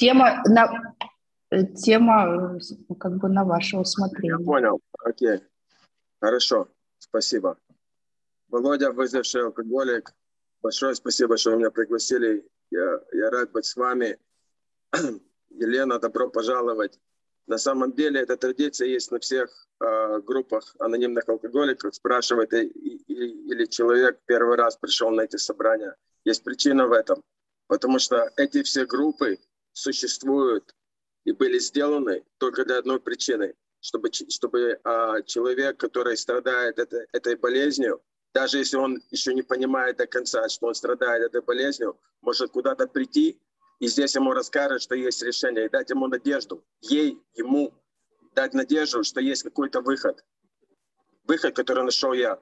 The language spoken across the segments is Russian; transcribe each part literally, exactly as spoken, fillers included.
Тема на, тема как бы на ваше усмотрение. Я понял. Окей. Хорошо. Спасибо. Володя, выживший алкоголик, большое спасибо, что вы меня пригласили. Я, я рад быть с вами. Елена, добро пожаловать. На самом деле эта традиция есть на всех э, группах анонимных алкоголиков. Спрашивает, и, и, или человек первый раз пришел на эти собрания. Есть причина в этом. Потому что эти все группы существуют и были сделаны только для одной причины. Чтобы, чтобы э, человек, который страдает это, этой болезнью, даже если он еще не понимает до конца, что он страдает этой болезнью, может куда-то прийти, и здесь ему расскажут, что есть решение, и дать ему надежду, ей, ему дать надежду, что есть какой-то выход. Выход, который нашел я.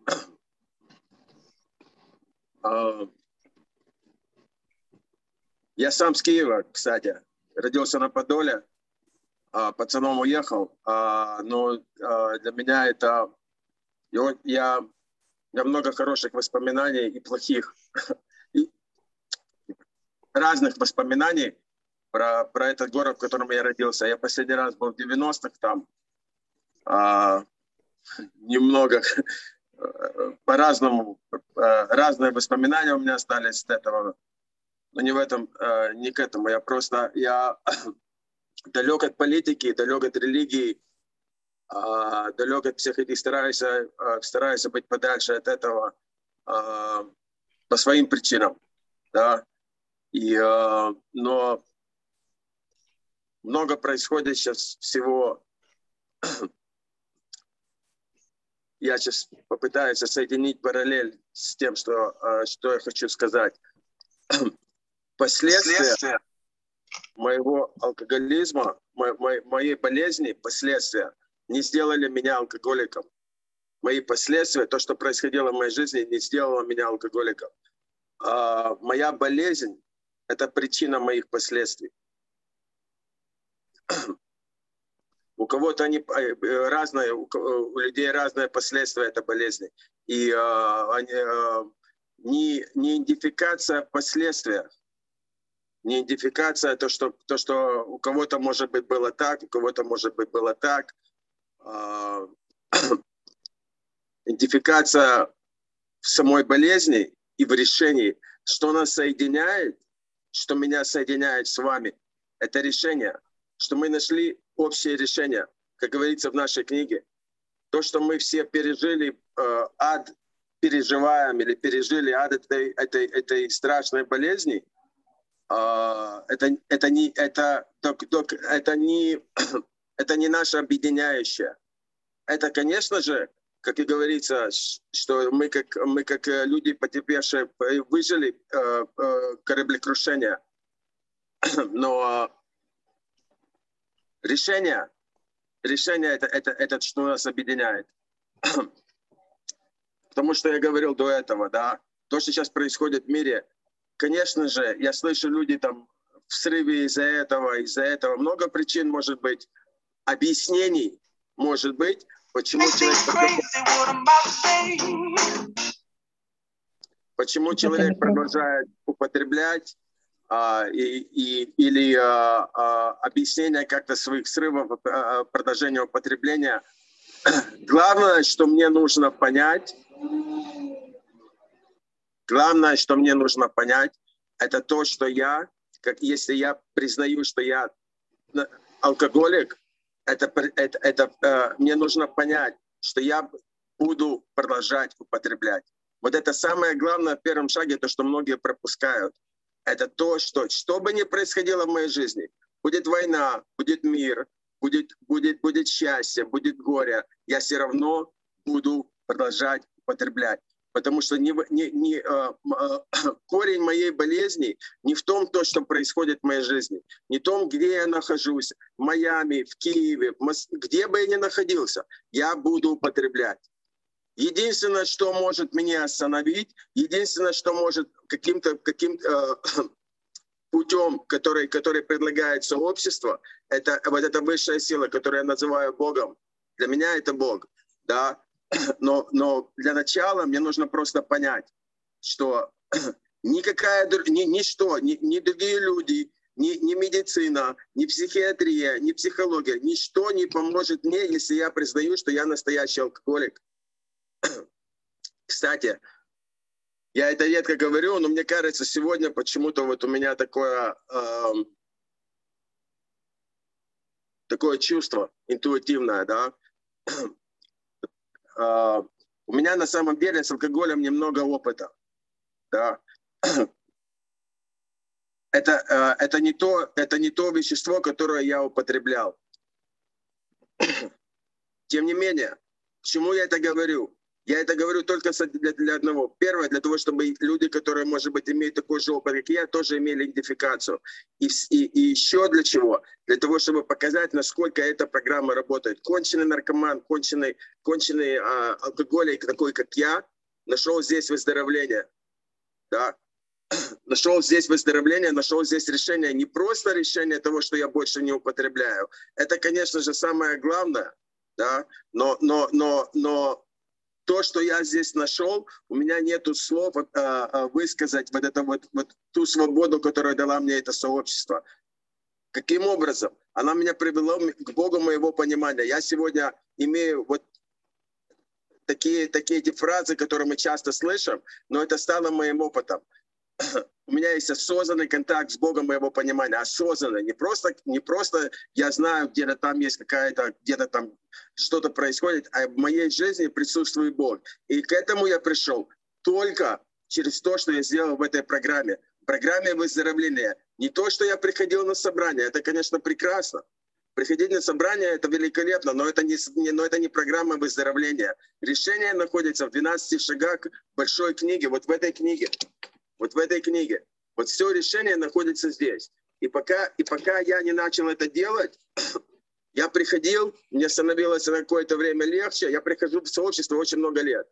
Я сам с Киева, кстати, родился на Подоле, пацаном уехал, но для меня это... Я, у меня много хороших воспоминаний и плохих. И разных воспоминаний про, про этот город, в котором я родился. Я последний раз был в девяностых там. А, немного по-разному. Разные воспоминания у меня остались с этого. Но не в этом, не к этому. Я просто... Я далек от политики, далек от религии, далек от всех этих, стараюсь, стараюсь быть подальше от этого по своим причинам. Да? И, но много происходит сейчас всего. Я сейчас попытаюсь соединить параллель с тем, что, что я хочу сказать. Последствия моего алкоголизма, моей, моей болезни, последствия не сделали меня алкоголиком. Мои последствия, то, что происходило в моей жизни, не сделало меня алкоголиком. А моя болезнь — это причина моих последствий. У кого-то они разные, у, у людей разные последствия этой болезни. И а, они, а, не, не идентификация последствия, не идентификация, то что, то, что у кого-то, может быть, было так, у кого-то, может быть, было так. А, идентификация в самой болезни и в решении, что нас соединяет, что меня соединяет с вами, это решение, что мы нашли общее решение, как говорится в нашей книге. То, что мы все пережили э, ад, переживаем или пережили ад этой, этой, этой страшной болезни, э, это, это, не, это, это, не, это не наше объединяющее. Это, конечно же, как и говорится, что мы как, мы как люди, потерпевшие, выжили э, э, кораблекрушение. Но решение, решение это, это, это что нас объединяет. Потому что я говорил до этого, да, то, что сейчас происходит в мире, конечно же, я слышу, люди там в срыве из-за этого, из-за этого. Много причин может быть, объяснений может быть, почему человек, почему человек продолжает употреблять, а, и, и, или а, а, объяснение как-то своих срывов, а, продолжения употребления. Главное, что мне нужно понять, главное, что мне нужно понять, это то, что я, как если я признаю, что я алкоголик, это, это, это э, мне нужно понять, что я буду продолжать употреблять. Вот это самое главное в первом шаге, то, что многие пропускают. Это то, что, что бы ни происходило в моей жизни, будет война, будет мир, будет, будет, будет счастье, будет горе, я все равно буду продолжать употреблять. Потому что не, не, не, э, э, корень моей болезни не в том, то, что происходит в моей жизни, не в том, где я нахожусь, в Майами, в Киеве, в Москве, где бы я ни находился, я буду употреблять. Единственное, что может меня остановить, единственное, что может каким-то каким э, путем, который, который предлагает сообщество, это вот эта высшая сила, которую я называю Богом. Для меня это Бог, да. Но, но для начала мне нужно просто понять, что никакая, ни, ничто, ни, ни другие люди, ни, ни медицина, ни психиатрия, ни психология, ничто не поможет мне, если я признаю, что я настоящий алкоголик. Кстати, я это редко говорю, но мне кажется, сегодня почему-то вот у меня такое, э, такое чувство интуитивное, да. э, у меня на самом деле с алкоголем немного опыта, да. Это, э, это, не то, это не то вещество, которое я употреблял. Тем не менее, к чему я это говорю? Я это говорю только для, для одного. Первое, для того, чтобы люди, которые, может быть, имеют такой же опыт, как я, тоже имели идентификацию. И, и, и еще для чего? Для того, чтобы показать, насколько эта программа работает. Конченый наркоман, конченый, конченый а, алкоголик, такой как я, нашел здесь выздоровление. Да? Нашел здесь выздоровление, нашел здесь решение. Не просто решение того, что я больше не употребляю. Это, конечно же, самое главное. Да? Но, но, но, но то, что я здесь нашел, у меня нету слов а, а, высказать вот, это вот, вот ту свободу, которую дала мне это сообщество. Каким образом? Она меня привела к Богу моего понимания. Я сегодня имею вот такие, такие эти фразы, которые мы часто слышим, но это стало моим опытом. У меня есть осознанный контакт с Богом моего понимания. Осознанный. Не просто, не просто я знаю, где-то там есть какая-то, где-то там что-то происходит, а в моей жизни присутствует Бог. И к этому я пришел только через то, что я сделал в этой программе. В программе выздоровления. Не то, что я приходил на собрание. Это, конечно, прекрасно. Приходить на собрание — это великолепно, но это не, но это не программа выздоровления. Решение находится в двенадцати шагах большой книги. Вот в этой книге. Вот в этой книге. Вот все решение находится здесь. И пока, и пока я не начал это делать, я приходил, мне становилось на какое-то время легче. Я прихожу в сообщество очень много лет.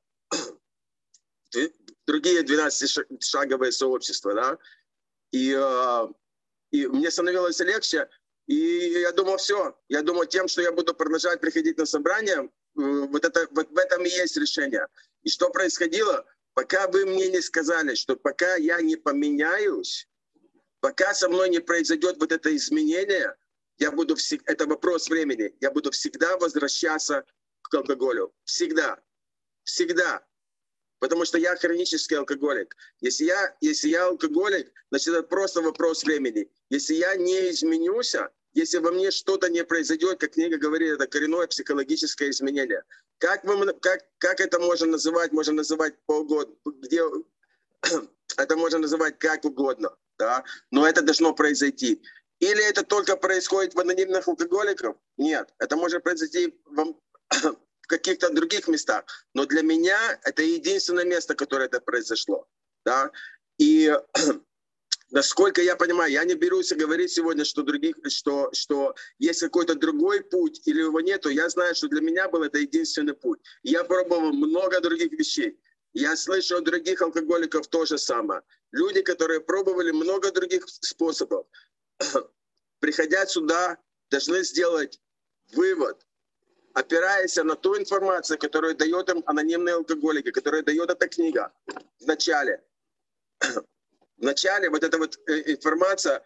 Другие двенадцатишаговые сообщества, да. И, и мне становилось легче. И я думал, все. Я думал, тем, что я буду продолжать приходить на собрания, вот, это, вот в этом и есть решение. И что происходило? Пока вы мне не сказали, что пока я не поменяюсь, пока со мной не произойдет вот это изменение, я буду всегда, это вопрос времени, я буду всегда возвращаться к алкоголю. Всегда. Всегда. Потому что я хронический алкоголик. Если я, если я алкоголик, значит, это просто вопрос времени. Если я не изменюсь, если во мне что-то не произойдет, как книга говорит, это коренное психологическое изменение. Как, вы, как, как это можно называть? Можно называть полгода, где, это можно называть как угодно, да? Но это должно произойти. Или это только происходит в анонимных алкоголиках? Нет, это может произойти в, в каких-то других местах. Но для меня это единственное место, которое это произошло. Да? И насколько я понимаю, я не берусь говорить сегодня, что, других, что, что есть какой-то другой путь или его нету. Я знаю, что для меня был это единственный путь. И я пробовал много других вещей. Я слышу от других алкоголиков то же самое. Люди, которые пробовали много других способов, приходя сюда, должны сделать вывод, опираясь на ту информацию, которую дает им анонимные алкоголики, которую дает эта книга в начале. В начале вот эта вот информация,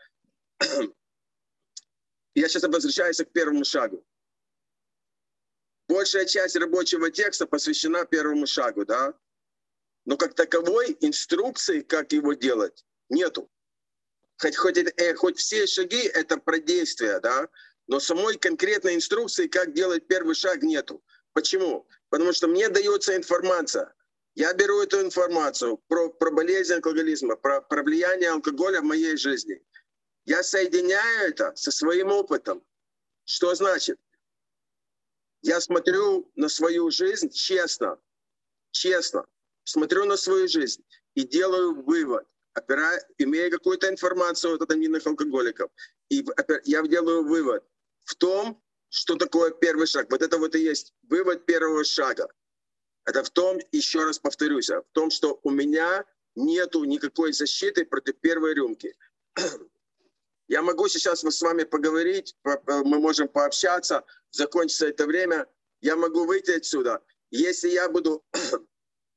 я сейчас возвращаюсь к первому шагу. Большая часть рабочего текста посвящена первому шагу, да? Но как таковой инструкции, как его делать, нету. Хоть, хоть, э, хоть все шаги — это про действия, да? Но самой конкретной инструкции, как делать первый шаг, нету. Почему? Потому что мне дается информация. Я беру эту информацию про, про болезнь алкоголизма, про, про влияние алкоголя в моей жизни. Я соединяю это со своим опытом. Что значит? Я смотрю на свою жизнь честно, честно. Смотрю на свою жизнь и делаю вывод, опирая, имея какую-то информацию от анонимных алкоголиков. И я делаю вывод в том, что такое первый шаг. Вот это вот и есть вывод первого шага. Это в том, еще раз повторюсь, в том, что у меня нету никакой защиты против первой рюмки. Я могу сейчас с вами поговорить, мы можем пообщаться, закончится это время, я могу выйти отсюда. Если я буду...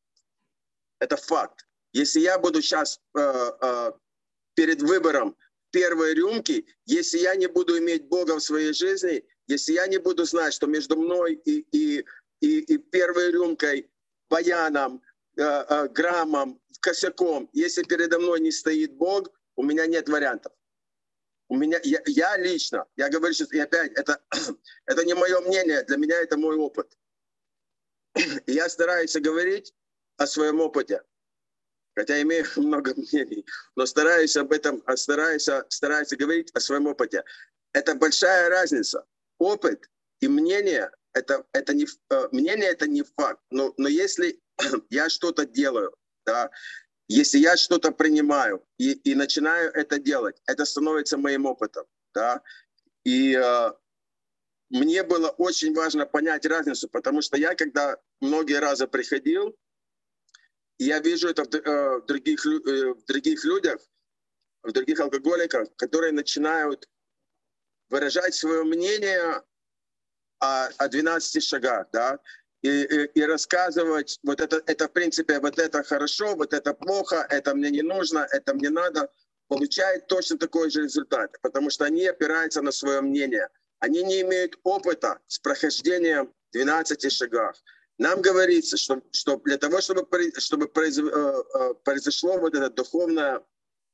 Это факт. Если я буду сейчас э, э, перед выбором первой рюмки, если я не буду иметь Бога в своей жизни, если я не буду знать, что между мной и, и, и, и первой рюмкой, баяном, э, э, граммом, косяком, если передо мной не стоит Бог, у меня нет вариантов. У меня, я, я лично, я говорю сейчас, и опять, это, это не мое мнение, для меня это мой опыт. И я стараюсь говорить о своем опыте. Хотя имею много мнений, но стараюсь об этом, стараюсь, стараюсь говорить о своем опыте. Это большая разница. Опыт и мнение, это, это не, мнение это не факт. Но, но если я что-то делаю, да, если я что-то принимаю и, и начинаю это делать, это становится моим опытом. Да. И э, мне было очень важно понять разницу, потому что я, когда многие разы приходил, я вижу это в других, в других людях, в других алкоголиках, которые начинают выражать свое мнение о, о двенадцати шагах, да, и, и, и рассказывать, вот это, это в принципе, вот это хорошо, вот это плохо, это мне не нужно, это мне надо, получают точно такой же результат, потому что они опираются на свое мнение. Они не имеют опыта с прохождением двенадцати шагов. Нам говорится, что, что для того, чтобы, чтобы произошло вот это духовное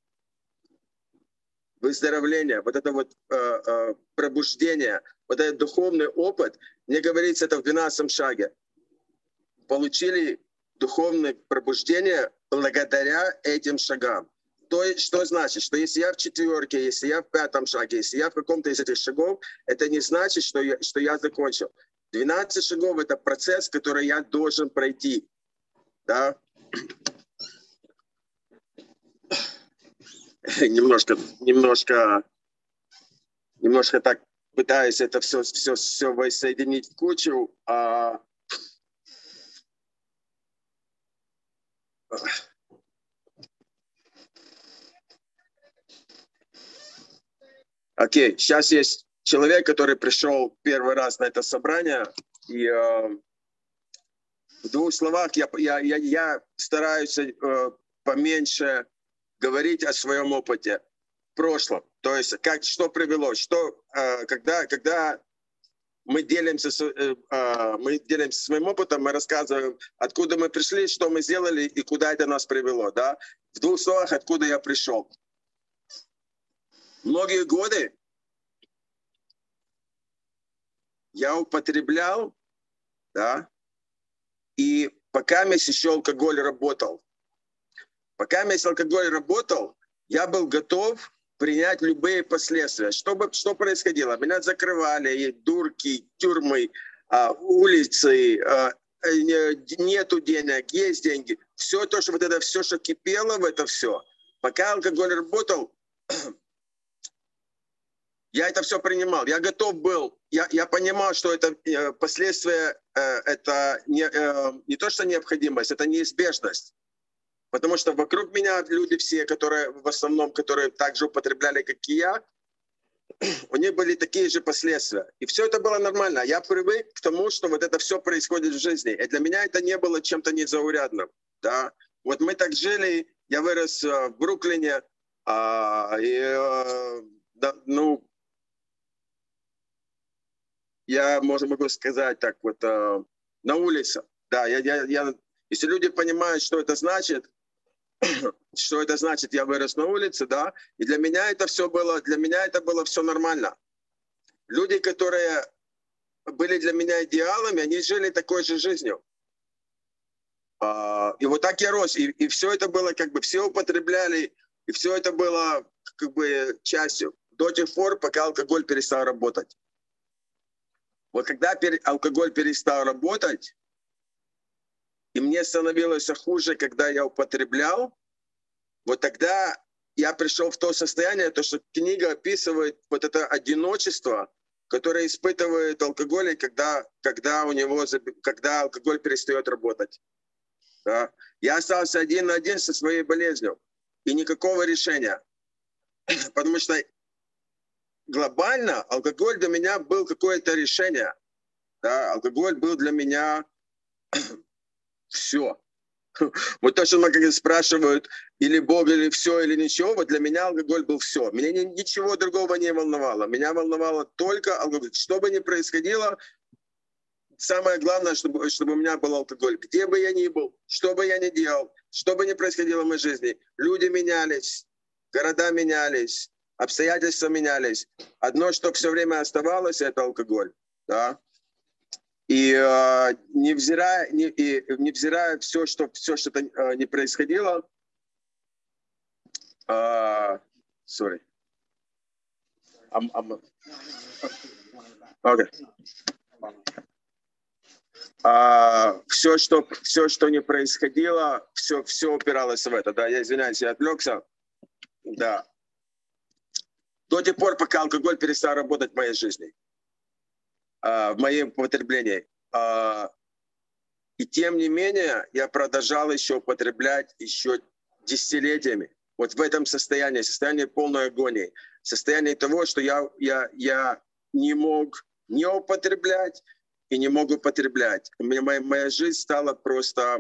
выздоровление, вот это вот пробуждение, вот этот духовный опыт, мне говорится это в двенадцатом шаге. Получили духовное пробуждение благодаря этим шагам. То есть, что значит, что если я в четверке, если я в пятом шаге, если я в каком-то из этих шагов, это не значит, что я, что я закончил. двенадцать шагов — это процесс, который я должен пройти. Да? Немножко, немножко, немножко так пытаюсь это все, все, все воссоединить в кучу. А... Окей, сейчас есть человек, который пришел первый раз на это собрание, и э, в двух словах я, я, я, я стараюсь э, поменьше говорить о своем опыте в прошлом. То есть, как, что привело, что, э, когда, когда мы делимся, э, э, мы делимся своим опытом, мы рассказываем, откуда мы пришли, что мы сделали и куда это нас привело. Да? В двух словах, откуда я пришел. Многие годы я употреблял, да, и пока месяц еще алкоголь работал, пока месяц алкоголь работал, я был готов принять любые последствия. Что, бы, что происходило? Меня закрывали, и дурки, тюрьмы, а, улицы, а, нету денег, есть деньги. Все то, что вот это все, что кипело в это все, пока алкоголь работал, я это все принимал. Я готов был, я, я понимал, что это э, последствия, э, это не, э, не то, что необходимость, это неизбежность. Потому что вокруг меня люди все, которые в основном, которые также употребляли, как и я, у них были такие же последствия. И все это было нормально. Я привык к тому, что вот это все происходит в жизни. И для меня это не было чем-то незаурядным. Да? Вот мы так жили, я вырос э, в Бруклине, э, и, э, да, ну, я, можно могу сказать так вот, э, на улице. Да, я, я, я, если люди понимают, что это значит, что это значит, я вырос на улице, да, и для меня это все было, для меня это было все нормально. Люди, которые были для меня идеалами, они жили такой же жизнью. А, и вот так я рос, и, и все это было, как бы, все употребляли, и все это было, как бы, частью до тех пор, пока алкоголь перестал работать. Вот когда пер... алкоголь перестал работать, и мне становилось хуже, когда я употреблял, вот тогда я пришел в то состояние, то, что книга описывает вот это одиночество, которое испытывает алкоголик, когда, когда, у него, когда алкоголь перестает работать. Да? Я остался один на один со своей болезнью, и никакого решения. Потому что глобально алкоголь для меня был какое-то решение. Да? Алкоголь был для меня все. Вот то, что многие спрашивают, или Бог, или все, или ничего, вот для меня алкоголь был все. Меня ни, ничего другого не волновало. Меня волновало только алкоголь. Что бы ни происходило, самое главное, чтобы, чтобы у меня был алкоголь. Где бы я ни был, что бы я ни делал, что бы ни происходило в моей жизни, люди менялись, города менялись, обстоятельства менялись. Одно, что все время оставалось, это алкоголь. Да? И э, невзирая, не, и, невзирая все, что, все, что э, не происходило, э, sorry. I'm, I'm, okay. Uh, все, что, все, что не происходило, все, все упиралось в это. Да, я извиняюсь, я отвлекся. Да. До тех пор, пока алкоголь перестал работать в моей жизни, uh, в моем потреблении. Uh, и тем не менее, я продолжал еще употреблять еще десятилетиями. Вот в этом состоянии, состоянии полной агонии, состоянии того, что я, я, я не мог не употреблять и не мог употреблять. У меня, моя, моя жизнь стала просто...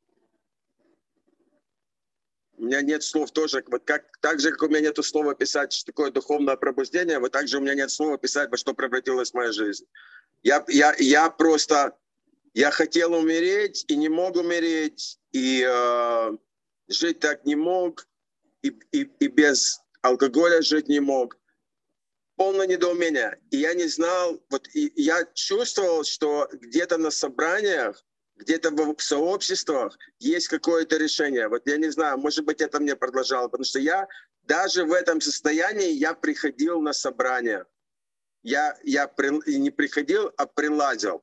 У меня нет слов тоже. Вот как, так же, как у меня нет слова писать, что такое духовное пробуждение, вот так же у меня нет слова писать, во что превратилась моя жизнь. Я, я, я просто... Я хотел умереть и не мог умереть, и э, жить так не мог, и, и, и без алкоголя жить не мог. Полное недоумение. И я не знал, вот и я чувствовал, что где-то на собраниях, где-то в сообществах есть какое-то решение. Вот я не знаю, может быть, это мне продолжало, потому что я даже в этом состоянии я приходил на собрания. Я, я при, не приходил, а прилазил.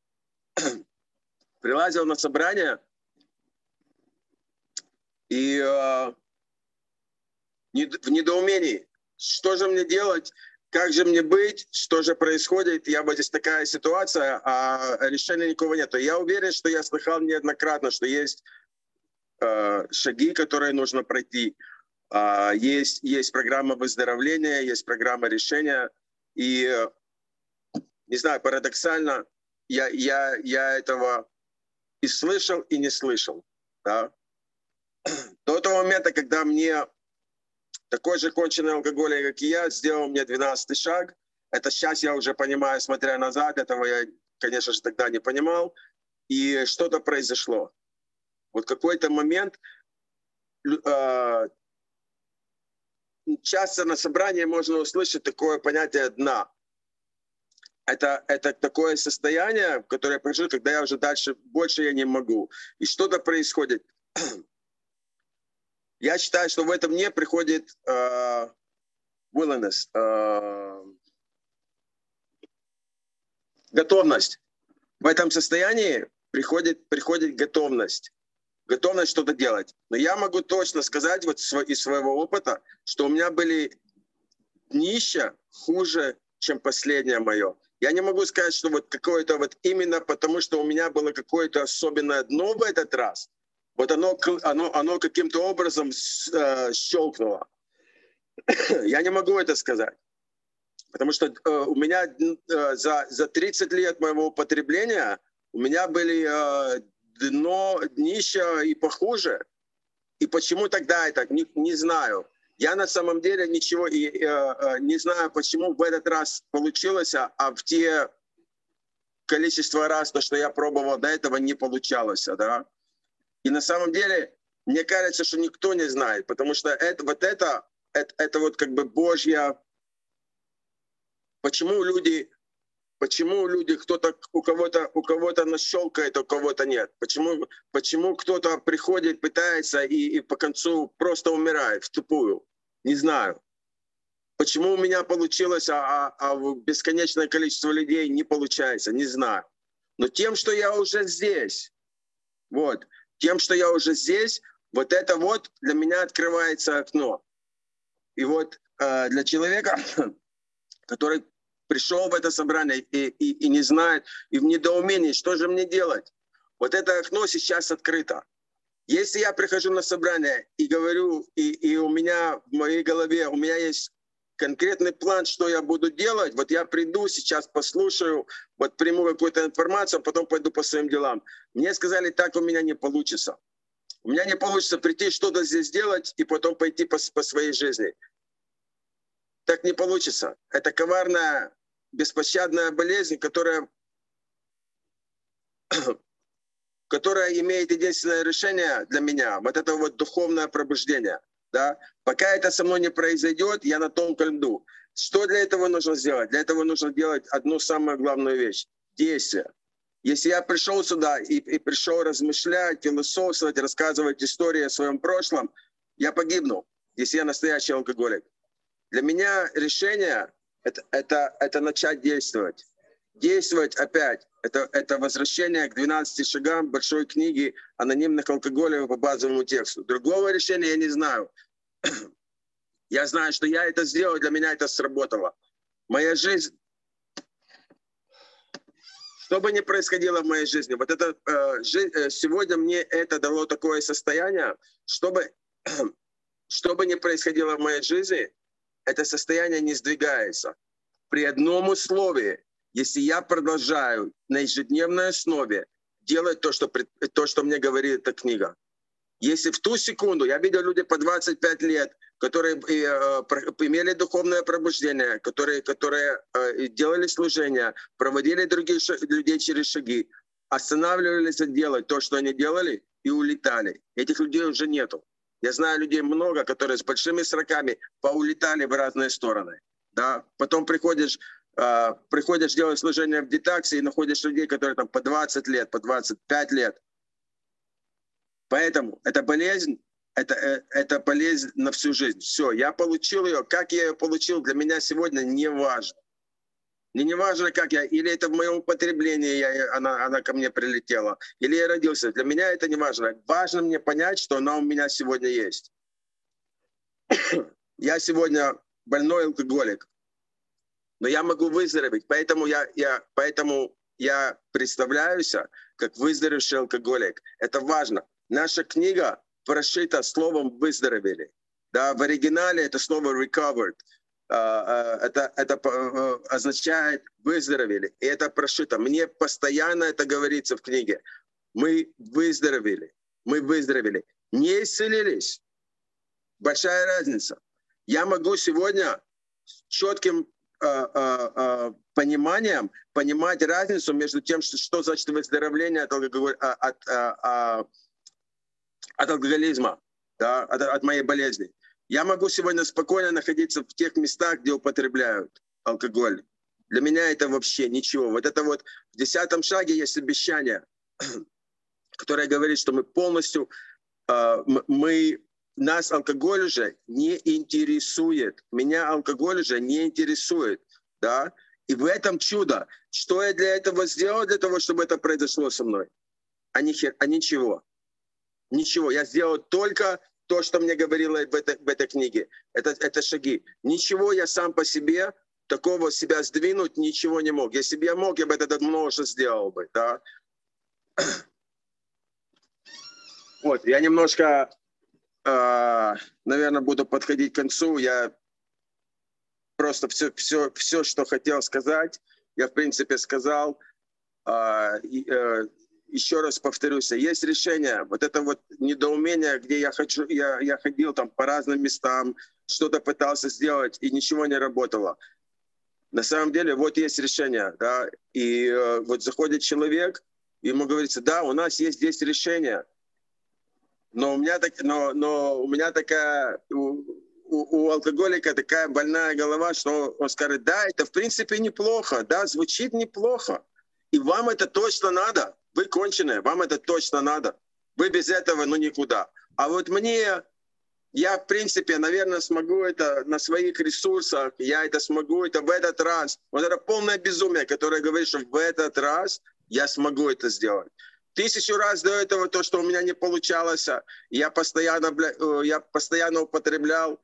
Прилазил на собрание и э, в недоумении, что же мне делать, как же мне быть, что же происходит, я вот здесь такая ситуация, а решения никого нет. Я уверен, что я слыхал неоднократно, что есть э, шаги, которые нужно пройти, э, есть, есть программа выздоровления, есть программа решения, и, э, не знаю, парадоксально, я, я, я этого и слышал, и не слышал. Да? До того момента, когда мне такой же конченый алкоголик, как и я, сделал мне двенадцатый шаг. Это сейчас я уже понимаю, смотря назад, этого я, конечно же, тогда не понимал. И что-то произошло. Вот какой-то момент, э, часто на собрании можно услышать такое понятие «дна». Это, это такое состояние, в которое я прожил, когда я уже дальше, больше я не могу. И что-то происходит. Я считаю, что в этом не приходит uh, willingness, uh, готовность. В этом состоянии приходит, приходит готовность. Готовность что-то делать. Но я могу точно сказать вот из своего опыта, что у меня были днища хуже, чем последнее мое. Я не могу сказать, что вот какое-то вот именно потому, что у меня было какое-то особенное дно в этот раз, вот оно, оно, оно каким-то образом э, щелкнуло. Я не могу это сказать. Потому что э, у меня э, за, за тридцать лет моего употребления у меня были э, дно, днища и похуже. И почему тогда это, не, не знаю. Я на самом деле ничего и, э, э, не знаю, почему в этот раз получилось, а, а в те количество раз, то, что я пробовал до этого, не получалось. Да? И на самом деле, мне кажется, что никто не знает, потому что это, вот это, это, это вот как бы Божья... Почему люди, почему люди, кто-то, у кого-то, у кого-то нащелкает, у кого-то нет? Почему, почему кто-то приходит, пытается и, и по концу просто умирает в тупую? Не знаю. Почему у меня получилось, а, а, а бесконечное количество людей не получается? Не знаю. Но тем, что я уже здесь, вот, тем, что я уже здесь, вот это вот для меня открывается окно. И вот э, для человека, который пришел в это собрание и, и, и не знает, и в недоумении, что же мне делать, вот это окно сейчас открыто. Если я прихожу на собрание и говорю, и, и у меня в моей голове, у меня есть конкретный план, что я буду делать, вот я приду сейчас, послушаю, вот приму какую-то информацию, а потом пойду по своим делам. Мне сказали, так у меня не получится. У меня не получится прийти что-то здесь делать и потом пойти по, по своей жизни. Так не получится. Это коварная, беспощадная болезнь, которая, которая имеет единственное решение для меня. Вот это вот духовное пробуждение. Да? Пока это со мной не произойдет, я на тонком льду. Что для этого нужно сделать? Для этого нужно делать одну самую главную вещь. Действие. Если я пришел сюда и, и пришел размышлять, философствовать, рассказывать истории о своем прошлом, я погибну, если я настоящий алкоголик. Для меня решение это, это, это начать действовать. Действовать опять. Это, это возвращение к двенадцати шагам большой книги анонимных алкоголиков по базовому тексту. Другого решения я не знаю. Я знаю, что я это сделал, для меня это сработало. Моя жизнь, что бы ни происходило в моей жизни, вот это, э, жи, э, сегодня мне это дало такое состояние, чтобы, что бы ни происходило в моей жизни, это состояние не сдвигается. При одном условии, если я продолжаю на ежедневной основе делать то, что, то, что мне говорит эта книга. Если в ту секунду, я видел людей по двадцать пять лет, которые э, имели духовное пробуждение, которые, которые э, делали служения, проводили других ш... людей через шаги, останавливались делать то, что они делали, и улетали. Этих людей уже нету. Я знаю людей много, которые с большими сроками поулетали в разные стороны. Да? Потом приходишь, э, приходишь делать служение в детаксе и находишь людей, которые там по двадцать лет, по двадцать пять лет. Поэтому эта болезнь, это, это болезнь на всю жизнь. Все, я получил ее. Как я ее получил, для меня сегодня не важно. Мне не важно, как я, или это в моем употреблении я, она, она ко мне прилетела, или я родился. Для меня это не важно. Важно мне понять, что она у меня сегодня есть. Я сегодня больной алкоголик, но я могу выздороветь. Поэтому я, я, поэтому я представляюсь как выздоровевший алкоголик. Это важно. Наша книга прошита словом «выздоровели». Да, в оригинале это слово «recovered». Это, это означает «выздоровели». И это прошито. Мне постоянно это говорится в книге. Мы выздоровели. Мы выздоровели. Не исцелились. Большая разница. Я могу сегодня с четким пониманием понимать разницу между тем, что, что значит выздоровление от, алкоголь, от, от, от алкоголизма, да, от, от моей болезни. Я могу сегодня спокойно находиться в тех местах, где употребляют алкоголь. Для меня это вообще ничего. Вот это вот в десятом шаге есть обещание, которое говорит, что мы полностью, мы, нас алкоголь уже не интересует. Меня алкоголь уже не интересует. Да? И в этом чудо. Что я для этого сделал, для того, чтобы это произошло со мной? А, нихер, а ничего. Ничего. Я сделал только то, что мне говорило в этой, в этой книге. Это, это шаги. Ничего я сам по себе, такого себя сдвинуть, ничего не мог. Если бы я мог, я бы это давно уже сделал бы. Да? Вот, я немножко, э, наверное, буду подходить к концу. Я просто все, все, все, что хотел сказать, я, в принципе, сказал. Э, э, еще раз повторюсь, есть решение. Вот это вот недоумение, где я, хочу, я, я ходил там по разным местам, что-то пытался сделать, и ничего не работало. На самом деле, вот есть решение. Да? И э, вот заходит человек, ему говорится, да, у нас есть здесь решение. Но у меня, так, но, но у меня такая, у, у, у алкоголика такая больная голова, что он скажет, да, это в принципе неплохо, да, звучит неплохо. И вам это точно надо. Вы конченые, вам это точно надо. Вы без этого, ну, никуда. А вот мне, я, в принципе, наверное, смогу это на своих ресурсах, я это смогу, это в этот раз. Вот это полное безумие, которое говорит, что в этот раз я смогу это сделать. Тысячу раз до этого то, что у меня не получалось, я постоянно, я постоянно употреблял.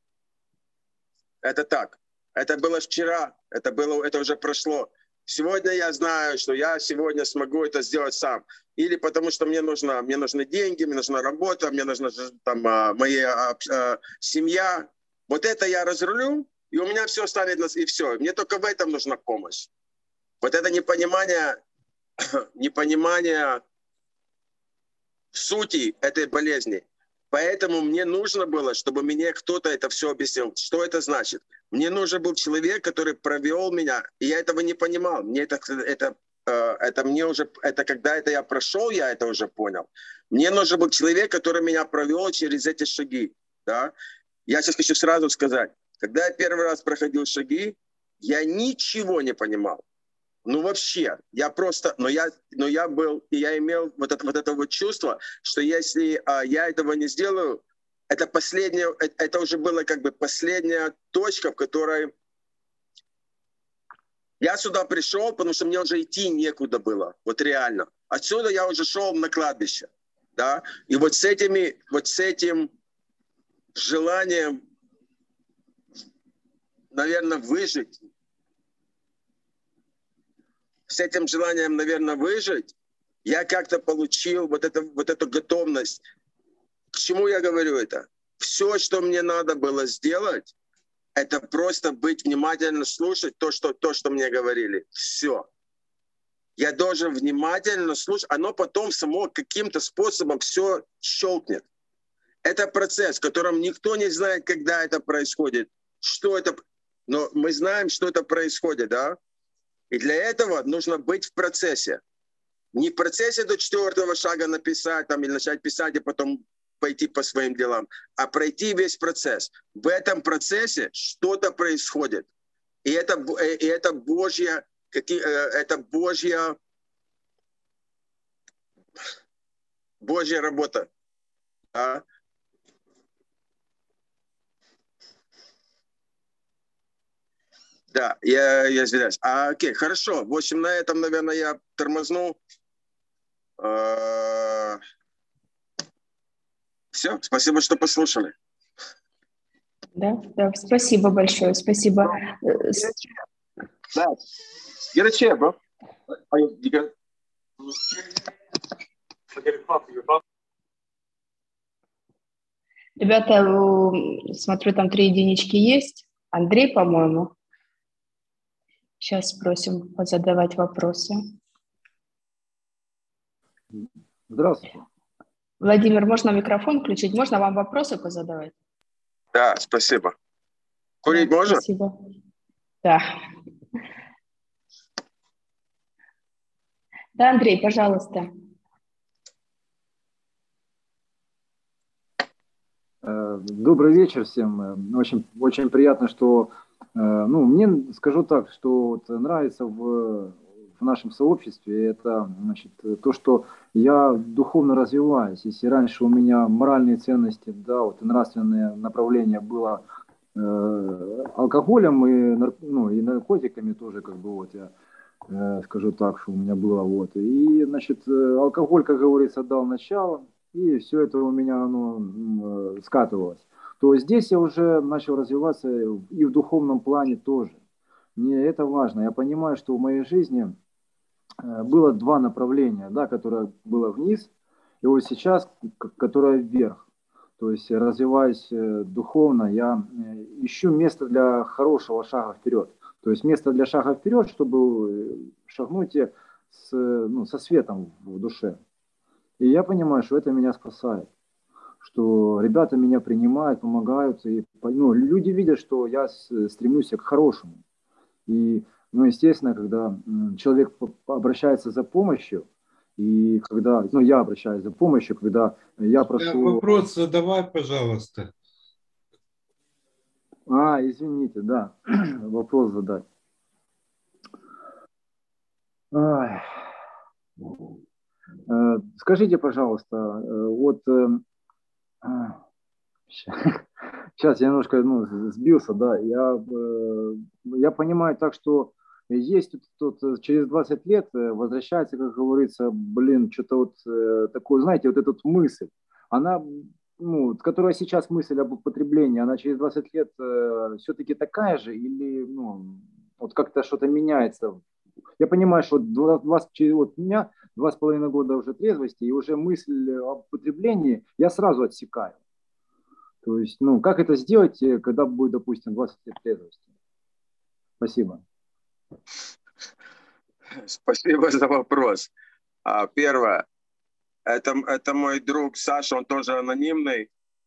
Это так. Это было вчера, это, было, это уже прошло. Сегодня я знаю, что я сегодня смогу это сделать сам. Или потому что мне, нужно, мне нужны деньги, мне нужна работа, мне нужна там, моя семья. Вот это я разрулю, и у меня все станет, и все. Мне только в этом нужна помощь. Вот это непонимание... непонимание в сути этой болезни. Поэтому мне нужно было, чтобы мне кто-то это все объяснил. Что это значит? Мне нужен был человек, который провел меня, и я этого не понимал. Мне это, это, это мне уже, это когда это я прошел, я это уже понял. Мне нужен был человек, который меня провел через эти шаги. Да? Я сейчас хочу сразу сказать, когда я первый раз проходил шаги, я ничего не понимал. Ну вообще, я просто, но я, но я был, и я имел вот это вот, это вот чувство, что если а, я этого не сделаю, это последняя, это, это уже была как бы последняя точка, в которой я сюда пришел, потому что мне уже идти некуда было, вот реально. Отсюда я уже шел на кладбище, да, и вот с этими, вот с этим желанием, наверное, выжить, с этим желанием, наверное, выжить, я как-то получил вот, это, вот эту готовность. К чему я говорю это? Все, что мне надо было сделать, это просто быть внимательно слушать то, что, то, что мне говорили. Все. Я должен внимательно слушать. Оно потом само каким-то способом все щелкнет. Это процесс, в котором никто не знает, когда это происходит, что это. Но мы знаем, что это происходит, да? И для этого нужно быть в процессе. Не в процессе до четвертого шага написать там, или начать писать, и потом пойти по своим делам, а пройти весь процесс. В этом процессе что-то происходит. И это, и это Божья, это Божья, Божья работа. А? Да, я, я извиняюсь. А, окей, хорошо. В общем, на этом, наверное, я тормозну. А... Все, спасибо, что послушали. Да, да, спасибо большое, спасибо. Да, get a chair, bro. You got... Ребята, смотрю, там три единички есть. Андрей, по-моему. Сейчас спросим позадавать вопросы. Здравствуйте. Владимир, можно микрофон включить? Можно вам вопросы позадавать? Да, спасибо. Курить да, можно? Спасибо. Да. Да, Андрей, пожалуйста. Добрый вечер всем. Очень, очень приятно, что, ну, мне, скажу так, что вот нравится в, в нашем сообществе, это, значит, то, что я духовно развиваюсь. Если раньше у меня моральные ценности, да, вот и нравственное направление было э, алкоголем и, ну, и наркотиками тоже, как бы, вот я э, скажу так, что у меня было, вот. И, значит, алкоголь, как говорится, дал начало, и все это у меня, оно скатывалось. То здесь я уже начал развиваться и в духовном плане тоже. Мне это важно. Я понимаю, что в моей жизни было два направления, да, которое было вниз, и вот сейчас, которое вверх. То есть, развиваясь духовно, я ищу место для хорошего шага вперед. То есть место для шага вперед, чтобы шагнуть с, ну, со светом в душе. И я понимаю, что это меня спасает. Что ребята меня принимают, помогают. И, ну, люди видят, что я стремлюсь к хорошему. И, ну, естественно, когда человек обращается за помощью, и когда, ну, я обращаюсь за помощью, когда я прошу... Вопрос задавай, пожалуйста. А, извините, да, вопрос задать. Ай. Скажите, пожалуйста, вот сейчас я немножко, ну, сбился, да, я, я понимаю так, что есть тут, тут через двадцать лет возвращается, как говорится, блин, что-то вот такое, знаете, вот эта мысль, она, ну, которая сейчас мысль об употреблении, она через двадцать лет все-таки такая же или, ну, вот как-то что-то меняется? Я понимаю, что двадцать, вот у меня два с половиной года уже трезвости, и уже мысль об употреблении я сразу отсекаю. То есть, ну, как это сделать, когда будет, допустим, двадцать лет трезвости? Спасибо. Спасибо за вопрос. Первое. Это, это мой друг Саша, он тоже анонимный.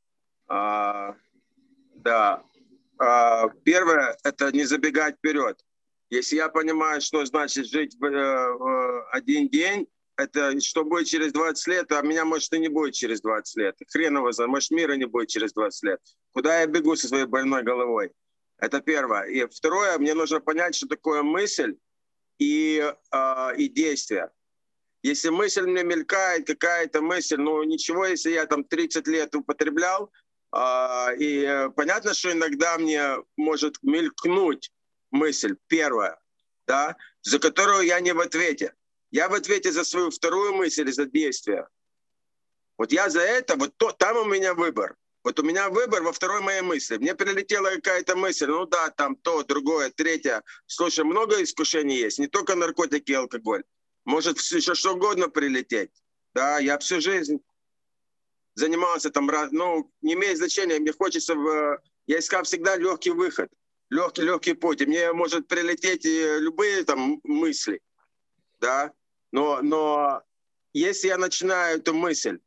А, да. А, первое – это не забегать вперед. Если я понимаю, что значит жить в, в один день, это что будет через двадцать лет, а меня, может, и не будет через двадцать лет. Хрен его знает, может, мира не будет через двадцать лет. Куда я бегу со своей больной головой? Это первое. И второе, мне нужно понять, что такое мысль и, э, и действие. Если мысль мне мелькает, какая-то мысль, ну ничего, если я там тридцать лет употреблял, э, и понятно, что иногда мне может мелькнуть мысль, первая, да, за которую я не в ответе. Я в ответе за свою вторую мысль и за действие. Вот я за это, вот то, там у меня выбор. Вот у меня выбор во второй моей мысли. Мне прилетела какая-то мысль, ну да, там то, другое, третье. Слушай, много искушений есть, не только наркотики и алкоголь. Может еще что угодно прилететь. Да, я всю жизнь занимался там, ну, не имеет значения, мне хочется, в, я искал всегда легкий выход, легкий, легкий путь. И мне может прилететь и любые там мысли, да. Но, но если я начинаю эту мысль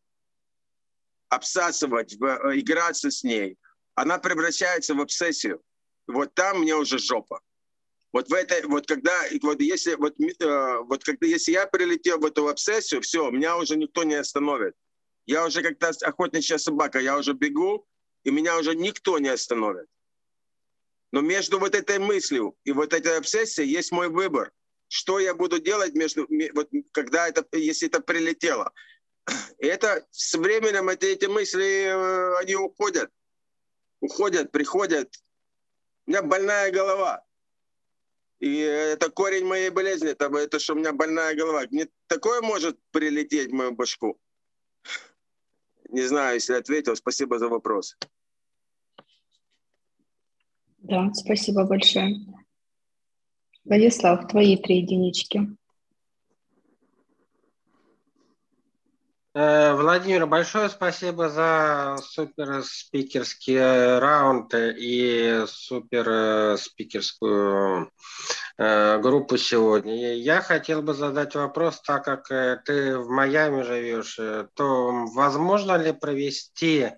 обсасывать, играться с ней, она превращается в обсессию. Вот там мне уже жопа. Вот в этой, вот когда, вот если, вот, вот когда, если я прилетел в эту обсессию, все, меня уже никто не остановит. Я уже как та охотничья собака, я уже бегу, и меня уже никто не остановит. Но между вот этой мыслью и вот этой обсессией есть мой выбор. Что я буду делать между, вот, когда это, если это прилетело. И это со временем эти, эти мысли, они уходят. Уходят, приходят. У меня больная голова. И это корень моей болезни, это, это что у меня больная голова. Мне такое может прилететь в мою башку. Не знаю, если ответил. Спасибо за вопрос. Да, спасибо большое. Владислав, твои три единички. Владимир, большое спасибо за супер спикерский раунд и супер спикерскую группу сегодня. Я хотел бы задать вопрос, так как ты в Майами живешь, то возможно ли провести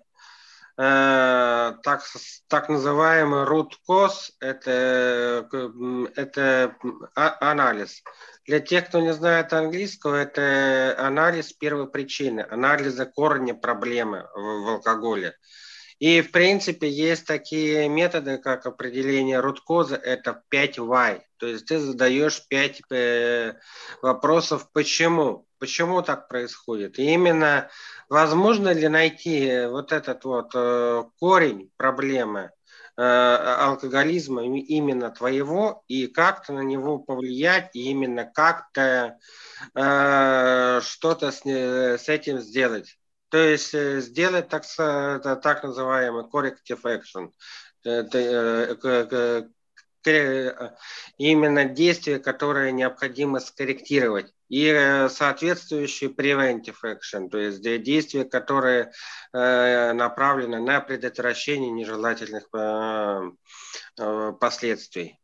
так, так называемый root cause, это, это анализ. Для тех, кто не знает английского, это анализ первой причины, анализа корня проблемы в, в алкоголе. И, в принципе, есть такие методы, как определение root cause, это пять why. То есть ты задаешь пять э, вопросов «почему?». Почему так происходит? И именно возможно ли найти вот этот вот э, корень проблемы э, алкоголизма именно твоего и как-то на него повлиять, и именно как-то э, что-то с, с этим сделать. То есть э, сделать так, это, так называемый corrective action. Это, э, э, именно действие, которое необходимо скорректировать. И соответствующий preventive action, то есть действия, которые э, направлены на предотвращение нежелательных э, э, последствий.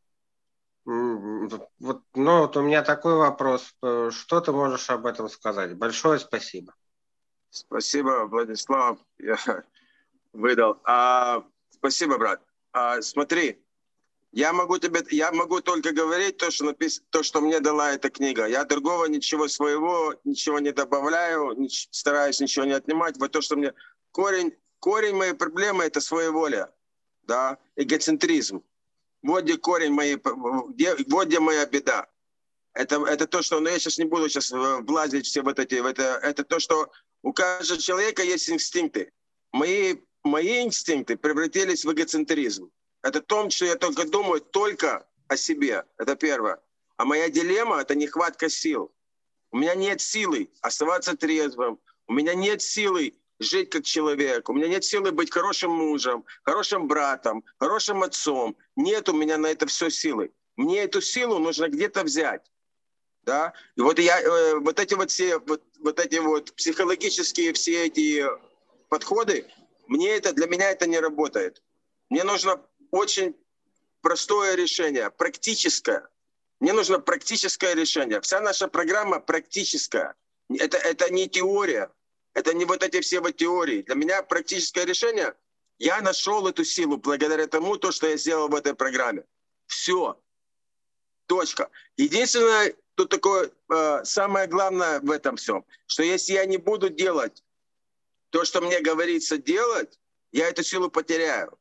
Вот, ну, вот у меня такой вопрос. Что ты можешь об этом сказать? Большое спасибо. Спасибо, Владислав. Я выдал. А, спасибо, брат. А, смотри. Я могу тебе, я могу только говорить то, что написано, то, что мне дала эта книга. Я другого ничего своего, ничего не добавляю, не, стараюсь ничего не отнимать. Вот то, что мне корень, корень моей проблемы — это своеволие, да, эгоцентризм. Вот где корень моей, где, вот где моя беда. Это, это то, что, но я сейчас не буду сейчас влазить все вот эти, в это, это то, что у каждого человека есть инстинкты. Мои, мои инстинкты превратились в эгоцентризм. Это то, что я только думаю только о себе. Это первое. А моя дилемма – это нехватка сил. У меня нет силы оставаться трезвым. У меня нет силы жить как человек. У меня нет силы быть хорошим мужем, хорошим братом, хорошим отцом. Нет у меня на это все силы. Мне эту силу нужно где-то взять. Да? И вот, я, э, вот эти вот все вот, вот эти вот психологические все эти подходы, мне это, для меня это не работает. Мне нужно очень простое решение, практическое. Мне нужно практическое решение. Вся наша программа практическая. Это, это не теория. Это не вот эти все вот теории. Для меня практическое решение, я нашел эту силу благодаря тому, то, что я сделал в этой программе. Все. Точка. Единственное, тут такое, э, самое главное в этом всем, что если я не буду делать то, что мне говорится делать, я эту силу потеряю.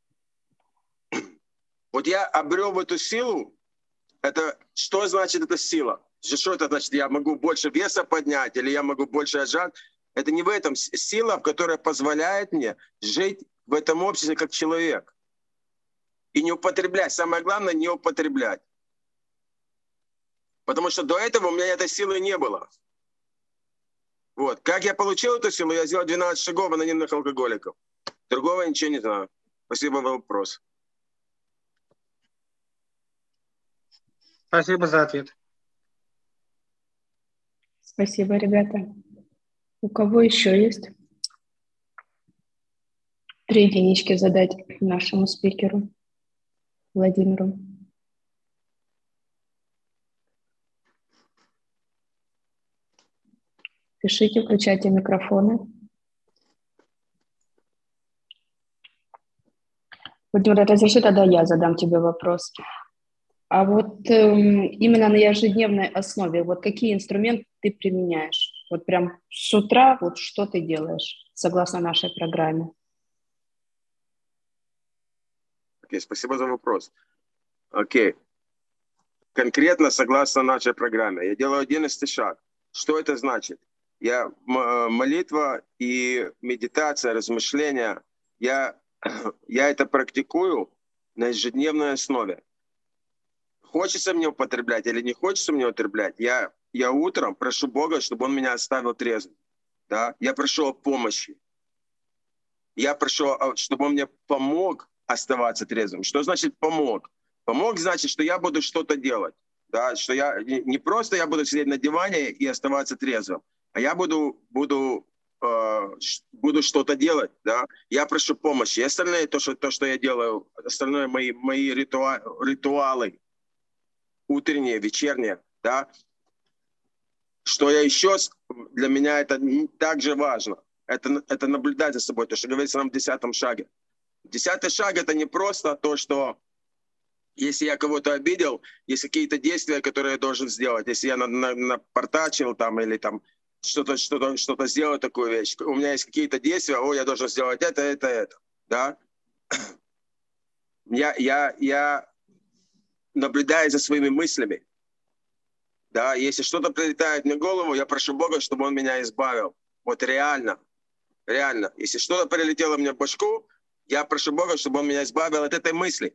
Вот я обрел эту силу. Это что значит эта сила? Что это значит? Я могу больше веса поднять или я могу больше отжать? Это не в этом. Сила, которая позволяет мне жить в этом обществе как человек. И не употреблять. Самое главное, не употреблять. Потому что до этого у меня этой силы не было. Вот. Как я получил эту силу? Я сделал двенадцать шагов анонимных алкоголиков. Другого я ничего не знаю. Спасибо за вопрос. Спасибо за ответ. Спасибо, ребята. У кого еще есть три единички задать нашему спикеру Владимиру? Пишите, включайте микрофоны. Владимир, разреши, тогда я задам тебе вопрос. А вот эм, именно на ежедневной основе, вот какие инструменты ты применяешь? Вот прям с утра, вот что ты делаешь, согласно нашей программе? Окей, okay, спасибо за вопрос. Окей. Okay. Конкретно, согласно нашей программе, я делаю одиннадцатый шаг. Что это значит? Я молитва и медитация, размышления, я, я это практикую на ежедневной основе. Хочется мне употреблять или не хочется мне употреблять, я, я утром прошу Бога, чтобы Он меня оставил трезвым. Да? Я прошу о помощи. Я прошу, чтобы Он мне помог оставаться трезвым. Что значит помог? Помог значит, что я буду что-то делать. Да? Что я, не просто я буду сидеть на диване и оставаться трезвым, а я буду, буду, э, буду что-то делать. Да? Я прошу помощи. И остальное, то, что, то, что я делаю, остальное мои, мои ритуа, ритуалы, утренние, вечерние, да, что я еще, для меня это также важно, это, это наблюдать за собой, то, что говорится нам в десятом шаге. Десятый шаг — это не просто то, что если я кого-то обидел, есть какие-то действия, которые я должен сделать, если я напортачил там или там что-то, что-то, что-то сделал, такую вещь, у меня есть какие-то действия, о, я должен сделать это, это, это, да. Я, я, я наблюдаю за своими мыслями. Да, если что-то прилетает мне в голову, я прошу Бога, чтобы Он меня избавил. Вот реально, реально. Если что-то прилетело мне в башку, я прошу Бога, чтобы Он меня избавил от этой мысли.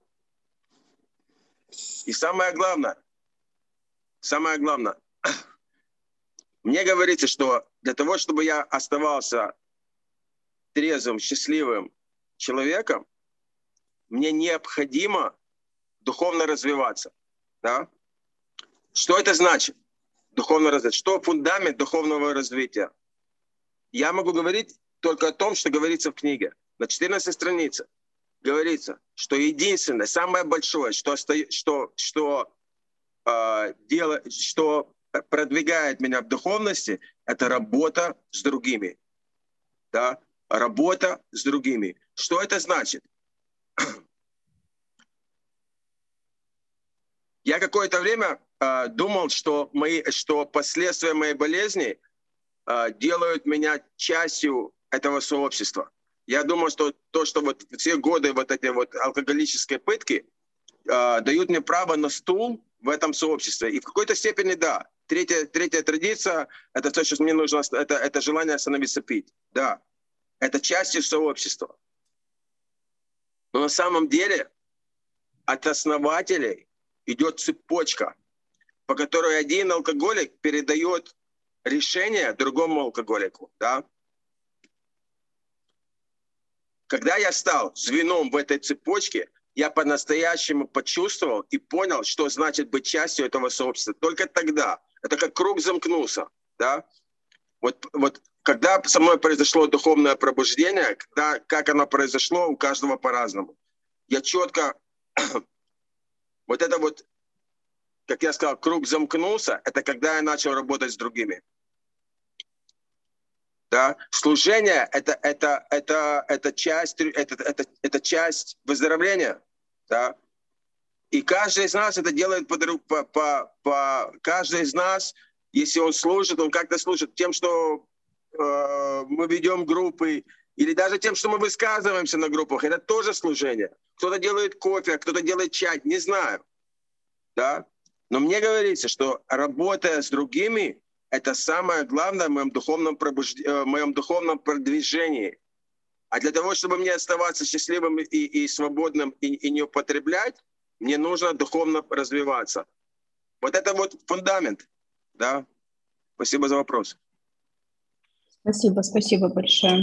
И самое главное, самое главное, мне говорится, что для того, чтобы я оставался трезвым, счастливым человеком, мне необходимо духовно развиваться. Да? Что это значит? Духовно развитие. Что фундамент духовного развития? Я могу говорить только о том, что говорится в книге. На четырнадцатой странице говорится, что единственное, самое большое, что, что, что, э, дело, что продвигает меня в духовности, это работа с другими. Да? Работа с другими. Что это значит? Я какое-то время э, думал, что, мои, что последствия моей болезни э, делают меня частью этого сообщества. Я думал, что то, что вот все годы вот эти вот алкоголические пытки э, дают мне право на стул в этом сообществе. И в какой-то степени да. Третья, третья традиция — это то, что мне нужно, это, это желание остановиться пить. Да, это частью сообщества. Но на самом деле от основателей идет цепочка, по которой один алкоголик передает решение другому алкоголику. Да? Когда я стал звеном в этой цепочке, я по-настоящему почувствовал и понял, что значит быть частью этого сообщества. Только тогда. Это как круг замкнулся. Да? Вот, вот когда со мной произошло духовное пробуждение, когда, как оно произошло, у каждого по-разному. Я четко... Вот это вот, как я сказал, круг замкнулся, это когда я начал работать с другими. Да? Служение это, это, это, это, часть, это, это, это часть выздоровления. Да? И каждый из нас это делает по, по, по, по каждый из нас, если он служит, он как-то служит тем, что э, мы ведем группы, или даже тем, что мы высказываемся на группах, это тоже служение. Кто-то делает кофе, кто-то делает чай, не знаю. Да? Но мне говорится, что работая с другими, это самое главное в моем духовном, пробужд... в моем духовном продвижении. А для того, чтобы мне оставаться счастливым и, и свободным, и, и не употреблять, мне нужно духовно развиваться. Вот это вот фундамент. Да? Спасибо за вопрос. Спасибо, спасибо большое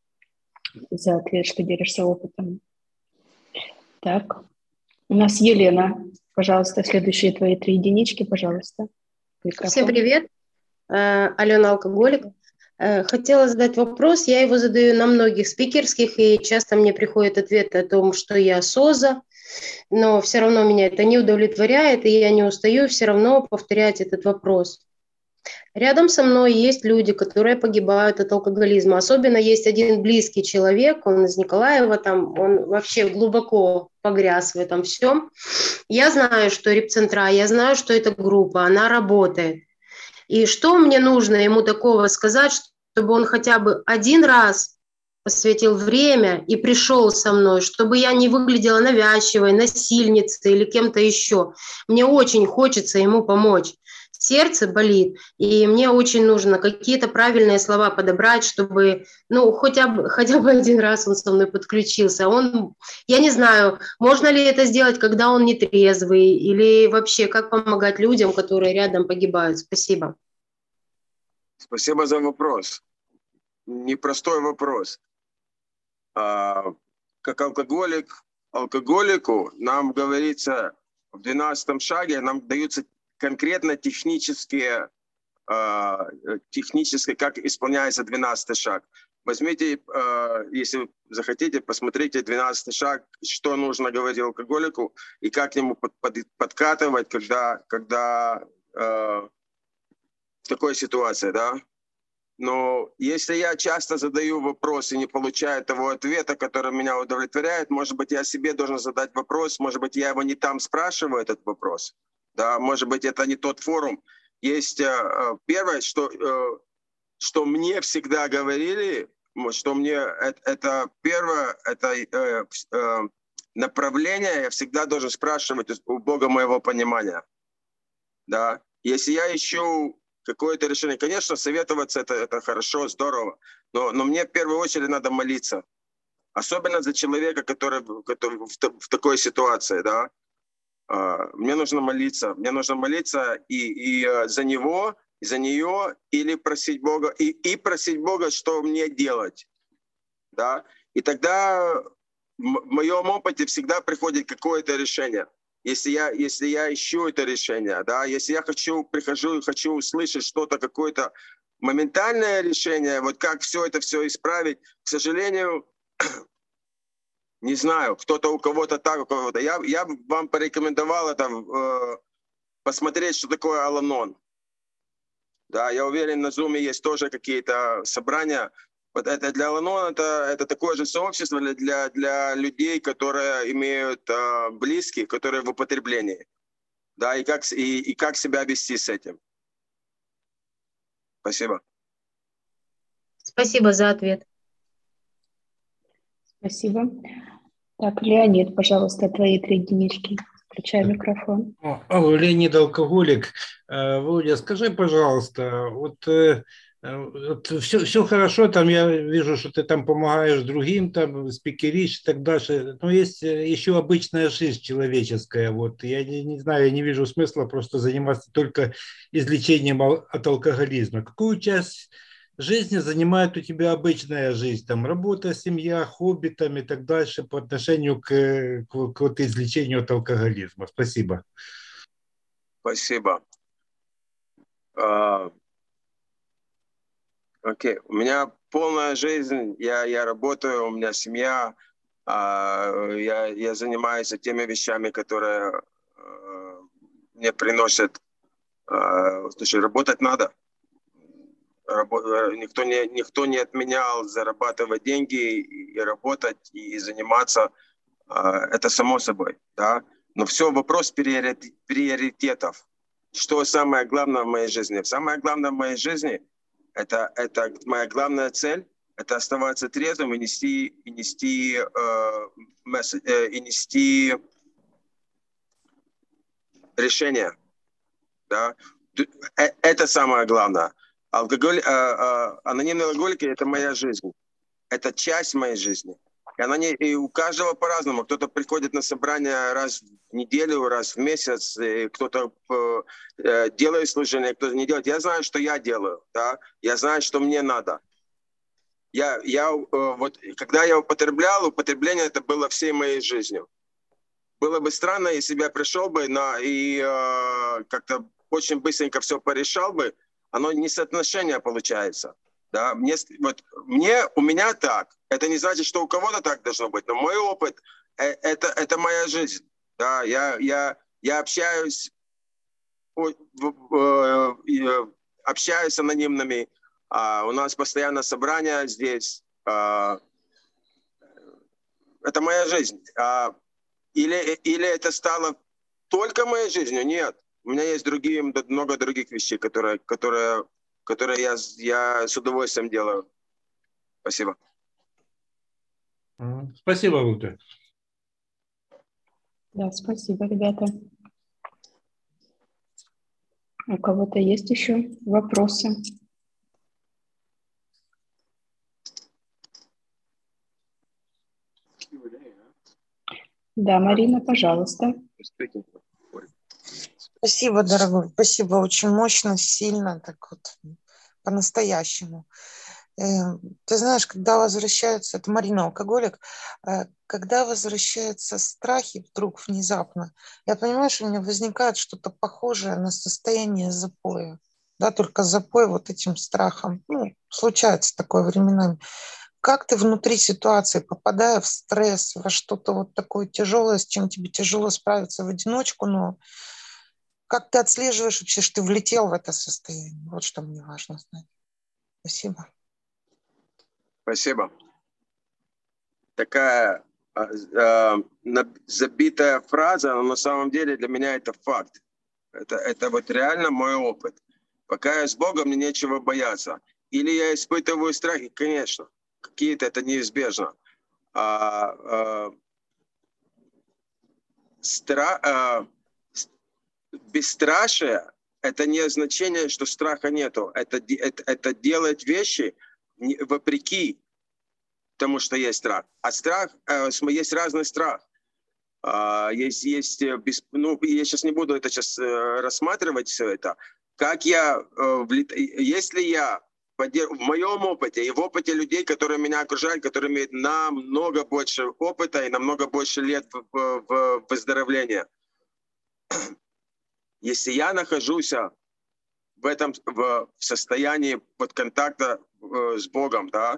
за ответ, что делишься опытом. Так, у нас Елена. Пожалуйста, следующие твои три единички, пожалуйста. Микрофон. Всем привет. Алена Алкоголик. Хотела задать вопрос. Я его задаю на многих спикерских, и часто мне приходит ответ о том, что я СОЗа, но все равно меня это не удовлетворяет, и я не устаю все равно повторять этот вопрос. Рядом со мной есть люди, которые погибают от алкоголизма. Особенно есть один близкий человек, он из Николаева, там, он вообще глубоко погряз в этом всем. Я знаю, что Репцентра, я знаю, что эта группа, она работает. И что мне нужно ему такого сказать, чтобы он хотя бы один раз посвятил время и пришел со мной, чтобы я не выглядела навязчивой, насильницей или кем-то еще. Мне очень хочется ему помочь. Сердце болит, и мне очень нужно какие-то правильные слова подобрать, чтобы, ну, хотя бы, хотя бы один раз он со мной подключился. Он, я не знаю, можно ли это сделать, когда он не трезвый, или вообще, как помогать людям, которые рядом погибают. Спасибо. Спасибо за вопрос. Непростой вопрос. А, как алкоголик, алкоголику нам говорится в двенадцатом шаге, нам даются конкретно технические, э, технические, как исполняется двенадцатый шаг. Возьмите, э, если захотите, посмотрите двенадцатый шаг, что нужно говорить алкоголику и как к нему под, под, подкатывать, когда, когда э, в такой ситуации, да. Но если я часто задаю вопрос и не получаю того ответа, который меня удовлетворяет, может быть, я себе должен задать вопрос, может быть, я его не там спрашиваю, этот вопрос. Да, может быть, это не тот форум. Есть э, первое, что, э, что мне всегда говорили, что мне это, это первое, это э, э, направление, я всегда должен спрашивать у Бога моего понимания. Да? Если я ищу какое-то решение, конечно, советоваться это, это хорошо, здорово, но, но мне в первую очередь надо молиться. Особенно за человека, который, который в, в такой ситуации, да. Мне нужно молиться, мне нужно молиться и, и за него, и за нее, или просить Бога, и, и просить Бога, что мне делать. Да? И тогда в моем опыте всегда приходит какое-то решение. Если я, если я ищу это решение, да? Если я хочу, прихожу и хочу услышать что-то, какое-то моментальное решение, вот как все это все исправить, к сожалению, не знаю, кто-то у кого-то так, у кого-то. Я, я вам порекомендовал это, э, посмотреть, что такое Ал-Анон. Да, я уверен, на Zoom есть тоже какие-то собрания. Вот это для Ал-Анон, это, это такое же сообщество для, для людей, которые имеют э, близких, которые в употреблении. Да, и как, и, и как себя вести с этим. Спасибо. Спасибо за ответ. Спасибо. Так, Леонид, пожалуйста, твои три единички. Включай микрофон. Алло, Леонид Алкоголик. Володя, скажи, пожалуйста, вот, вот все, все хорошо, там я вижу, что ты там помогаешь другим, там спикеришь и так дальше, но есть еще обычная жизнь человеческая. Вот я не, не знаю, я не вижу смысла просто заниматься только излечением от алкоголизма. Какую часть жизни занимает у тебя обычная жизнь, там работа, семья, хобби там, и так дальше по отношению к, к, к вот излечению от алкоголизма? Спасибо. Спасибо. Uh, окей, okay. У меня полная жизнь, я, я работаю, у меня семья, uh, я, я занимаюсь теми вещами, которые uh, мне приносят, uh, слушай, работать надо. Никто не, никто не отменял зарабатывать деньги и работать, и заниматься. Это само собой, да. Но все вопрос приоритетов. Что самое главное в моей жизни? Самое главное в моей жизни – это, это моя главная цель – это оставаться трезвым и нести, и нести, э, месседж, э, и нести решение. Да? Это самое главное. Алкоголь, э, э, анонимные алкоголики – это моя жизнь. Это часть моей жизни. И, она не, и у каждого по-разному. Кто-то приходит на собрание раз в неделю, раз в месяц, кто-то э, делает служение, кто-то не делает. Я знаю, что я делаю. Да? Я знаю, что мне надо. Я, я, э, вот, когда я употреблял, употребление это было всей моей жизнью. Было бы странно, если бы я пришел бы на, и э, как-то очень быстренько все порешал бы. Оно несоотношение получается. Да? Мне, вот, мне, у меня так. Это не значит, что у кого-то так должно быть. Но мой опыт э, – это, это моя жизнь. Да? Я, я, я общаюсь, э, э, общаюсь с анонимными. Uh, у нас постоянно собрания здесь. Uh, это моя жизнь. Uh, или, или это стало только моей жизнью? Нет. У меня есть другие, много других вещей, которые, которые, которые я, я с удовольствием делаю. Спасибо. Спасибо, Лука. Да, спасибо, ребята. У кого-то есть еще вопросы? Да, Марина, пожалуйста. Спасибо, дорогой. Спасибо. Очень мощно, сильно, так вот, по-настоящему. Ты знаешь, когда возвращаются, это Марина, алкоголик, когда возвращаются страхи вдруг внезапно, я понимаю, что у меня возникает что-то похожее на состояние запоя. Да, только запой вот этим страхом. Ну, случается такое временами. Как ты внутри ситуации, попадая в стресс, во что-то вот такое тяжелое, с чем тебе тяжело справиться в одиночку, но как ты отслеживаешь вообще, что ты влетел в это состояние? Вот что мне важно знать. Спасибо. Спасибо. Такая э, забитая фраза, но на самом деле для меня это факт. Это, это вот реально мой опыт. Пока я с Богом, мне нечего бояться. Или я испытываю страхи, конечно. Какие-то это неизбежно. А, а, стра, а, бесстрашие – это не означение, что страха нету. Это, это, это делать вещи вопреки тому, что есть страх. А страх, есть разный страх. Есть, есть, ну, я сейчас не буду это сейчас рассматривать все это. Как я, если я в моем опыте и в опыте людей, которые меня окружают, которые имеют намного больше опыта и намного больше лет в, в, в выздоровлении. Если я нахожусь в этом в состоянии вот контакта с Богом, да,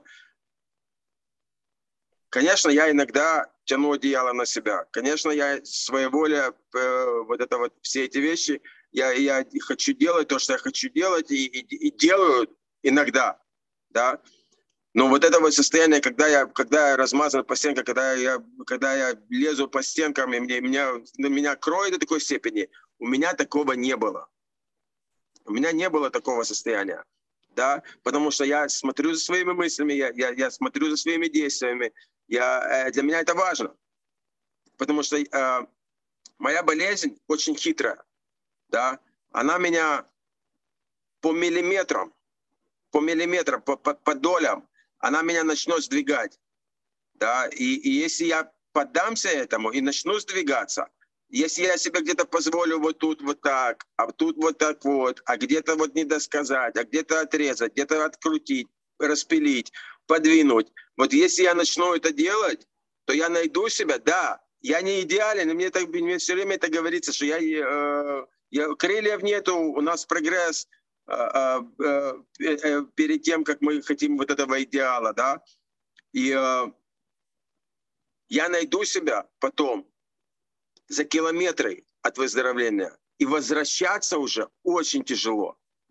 конечно, я иногда тяну одеяло на себя. Конечно, я своеволие, вот это вот все эти вещи, я, я хочу делать то, что я хочу делать, и, и, и делаю иногда, да. Но вот это вот состояние, когда я, когда я размазан по стенкам, когда я, когда я лезу по стенкам, и мне, меня, меня кроет до такой степени, у меня такого не было. У меня не было такого состояния, да, потому что я смотрю за своими мыслями, я, я, я смотрю за своими действиями. Я, для меня это важно, потому что э, моя болезнь очень хитрая, да, она меня по миллиметрам, по миллиметрам, по, по, по долям, она меня начнет сдвигать, да, и, и если я поддамся этому и начну сдвигаться, если я себе где-то позволю вот тут вот так, а тут вот так вот, а где-то вот недосказать, а где-то отрезать, где-то открутить, распилить, подвинуть. Вот если я начну это делать, то я найду себя, да, я не идеален, и мне, так, мне все время это говорится, что я, э, я, крыльев нету, у нас прогресс э, э, э, перед тем, как мы хотим вот этого идеала, да, и э, я найду себя потом за километры от выздоровления, и возвращаться уже очень тяжело,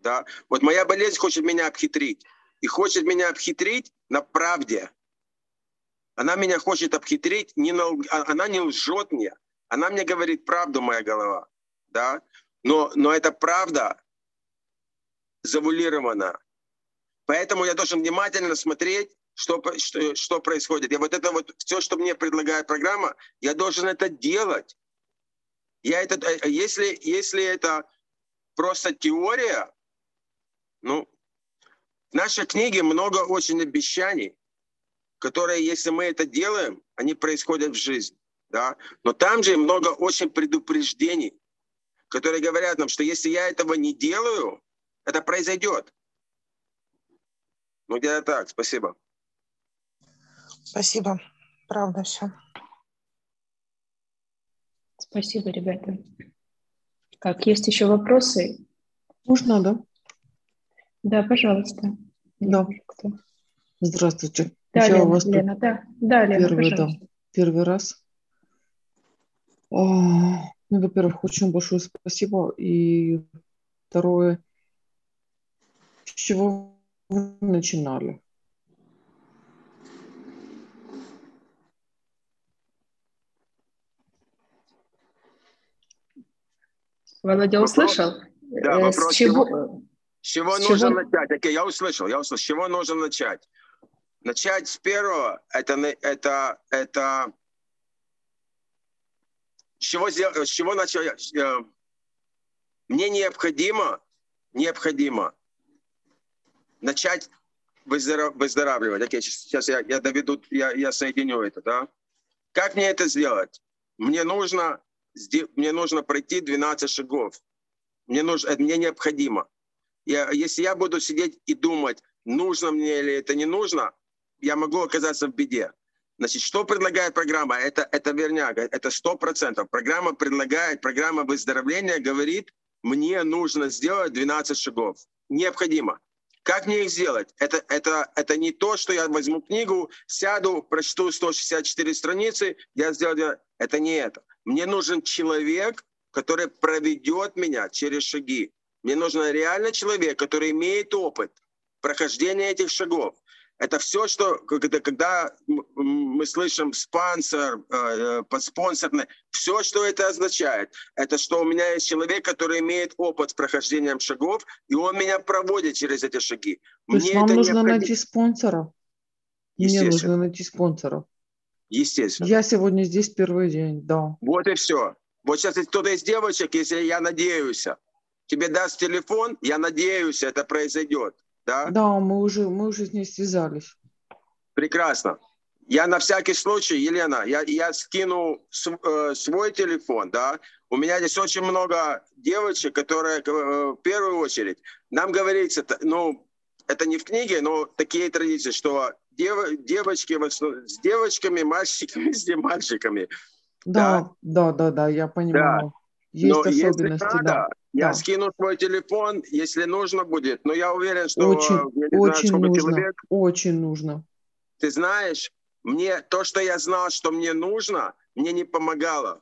Да? Вот моя болезнь хочет меня обхитрить. И хочет меня обхитрить на правде. Она меня хочет обхитрить, не на, она не лжет мне. Она мне говорит правду, моя голова. Да? Но, но эта правда завуалирована. Поэтому я должен внимательно смотреть, что, что, что происходит. И вот это вот все, что мне предлагает программа, я должен это делать. Я это, если, если это просто теория, ну, в нашей книге много очень обещаний, которые, если мы это делаем, они происходят в жизни. Да? Но там же много очень предупреждений, которые говорят нам, что если я этого не делаю, это произойдет. Ну, где-то так. Спасибо. Спасибо. Правда все. Спасибо, ребята. Как, есть еще вопросы? Можно, да? Да, пожалуйста. Да. Кто? Здравствуйте. Да, Я Лена, у вас Лена, да. Да, Лена, первый, да, пожалуйста. первый раз. А, ну, во-первых, очень большое спасибо. И второе, с чего вы начинали? Володя Вопрос? услышал? Да, Э, вопрос, с чего? С чего С нужно чего? начать? Окей, я услышал, я услышал. С чего нужно начать? Начать с первого, это, это, это с чего, с чего начать? Мне необходимо, необходимо начать выздоравливать. Окей, сейчас я, я доведу, я, я соединю это, да? Как мне это сделать? Мне нужно, мне нужно пройти двенадцать шагов. Мне, нужно, мне необходимо. Я, если я буду сидеть и думать, нужно мне или это не нужно, я могу оказаться в беде. Значит, что предлагает программа? Это, это верняк, это сто процентов. Программа предлагает, программа выздоровления говорит, мне нужно сделать двенадцать шагов. Необходимо. Как мне их сделать? Это, это, это не то, что я возьму книгу, сяду, прочту сто шестьдесят четыре страницы, я сделаю... Это не это. Мне нужен человек, который проведет меня через шаги. Мне нужен реально человек, который имеет опыт прохождения этих шагов. Это все, что, когда, когда мы слышим спонсор, э, подспонсорный, все, что это означает, это что у меня есть человек, который имеет опыт с прохождением шагов, и он меня проводит через эти шаги. То есть Мне вам это нужно необходимо. найти спонсора? Мне нужно найти спонсора. Естественно. Я сегодня здесь первый день, да. Вот и все. Вот сейчас кто-то из девочек, если я надеюсь, тебе даст телефон, я надеюсь, это произойдет. Да? Да, мы уже, мы уже с ней связались. Прекрасно. Я на всякий случай, Елена, я, я скину с, э, свой телефон, да. У меня здесь очень много девочек, которые, э, в первую очередь, нам говорится, ну, это не в книге, но такие традиции, что дев, девочки с девочками, мальчиками с мальчиками. Да, да, да, да, да, я понимаю. Да. Есть Но особенности, если надо, да. я да. скину свой телефон, если нужно будет. Но я уверен, что очень, я не очень знаю, сколько нужно, человек. очень нужно. Ты знаешь, мне то, что я знал, что мне нужно, мне не помогало,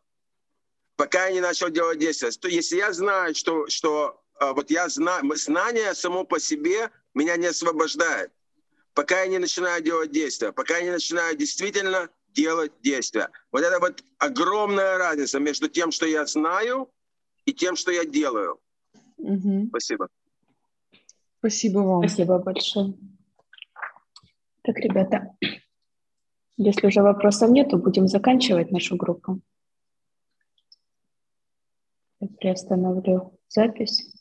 пока я не начал делать действия. То, если я знаю, что, что вот я знаю, знание само по себе меня не освобождает, пока я не начинаю делать действия, пока я не начинаю действительно делать действия. Вот это вот огромная разница между тем, что я знаю, и тем, что я делаю. Угу. Спасибо. Спасибо вам. Спасибо большое. Так, ребята, если уже вопросов нет, то будем заканчивать нашу группу. Я приостановлю запись.